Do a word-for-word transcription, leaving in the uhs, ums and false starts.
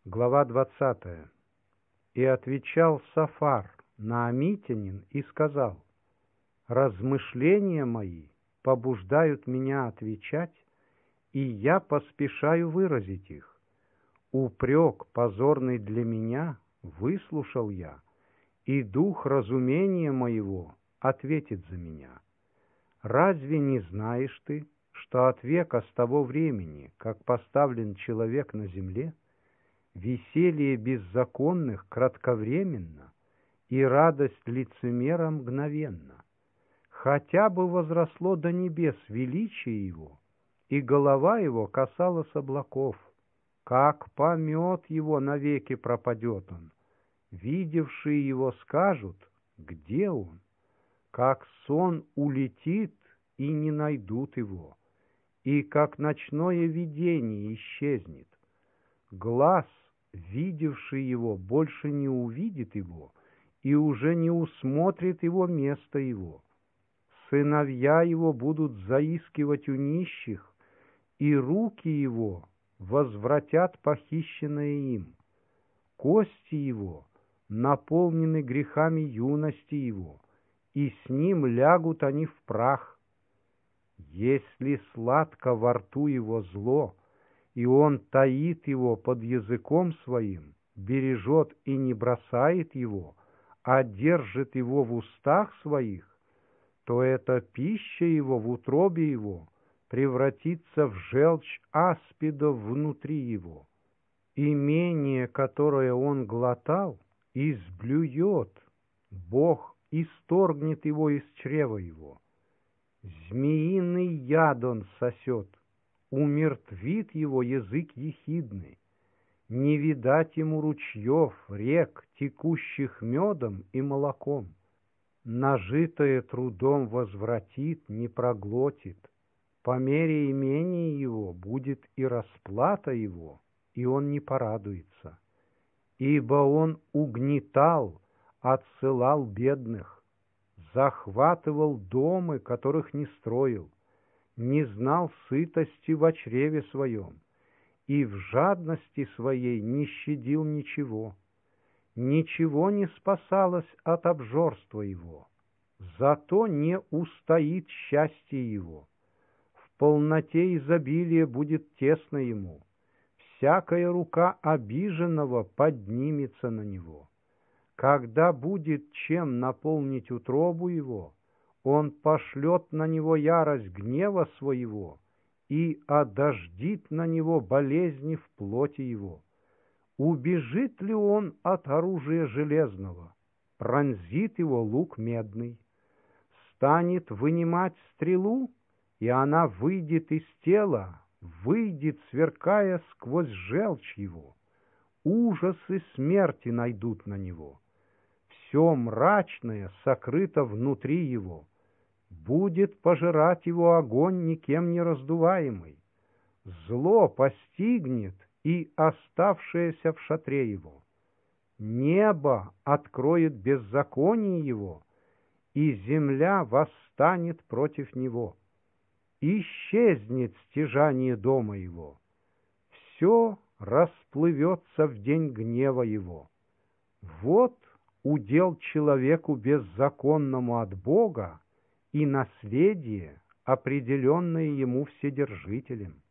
Глава двадцатая. «И отвечал Сафар Наамитянин и сказал: размышления мои побуждают меня отвечать, и я поспешаю выразить их. Упрек позорный для меня выслушал я, и дух разумения моего ответит за меня. Разве не знаешь ты, что от века с того времени, как поставлен человек на земле, веселье беззаконных кратковременно, и радость лицемера мгновенна? Хотя бы возросло до небес величие его, и голова его касалась облаков, как помет его навеки пропадет он. Видевшие его скажут: где он? Как сон улетит, и не найдут его, и как ночное видение исчезнет. Глаз, видевший его, больше не увидит его, и уже не усмотрит его место его. Сыновья его будут заискивать у нищих, и руки его возвратят похищенное им. Кости его наполнены грехами юности его, и с ним лягут они в прах. Если сладко во рту его зло, и он таит его под языком своим, бережет и не бросает его, а держит его в устах своих, то эта пища его в утробе его превратится в желчь аспидов внутри его. Имение, которое он глотал, изблюет, Бог исторгнет его из чрева его. Змеиный яд он сосет, умертвит его язык ехидный. Не видать ему ручьев, рек, текущих медом и молоком. Нажитое трудом возвратит, не проглотит. По мере имения его будет и расплата его, и он не порадуется. Ибо он угнетал, отсылал бедных, захватывал дома, которых не строил, не знал сытости во чреве своем, и в жадности своей не щадил ничего. Ничего не спасалось от обжорства его, зато не устоит счастье его. В полноте изобилия будет тесно ему, всякая рука обиженного поднимется на него. Когда будет чем наполнить утробу его, он пошлет на него ярость гнева своего и одождит на него болезни в плоти его. Убежит ли он от оружия железного? Пронзит его лук медный. Станет вынимать стрелу, и она выйдет из тела, выйдет, сверкая сквозь желчь его. Ужасы смерти найдут на него. Все мрачное сокрыто внутри его. Будет пожирать его огонь, никем не раздуваемый. Зло постигнет и оставшееся в шатре его. Небо откроет беззаконие его, и земля восстанет против него. Исчезнет стяжание дома его. Все расплывется в день гнева его. Вот удел человеку беззаконному от Бога и наследие, определенное ему Вседержителем.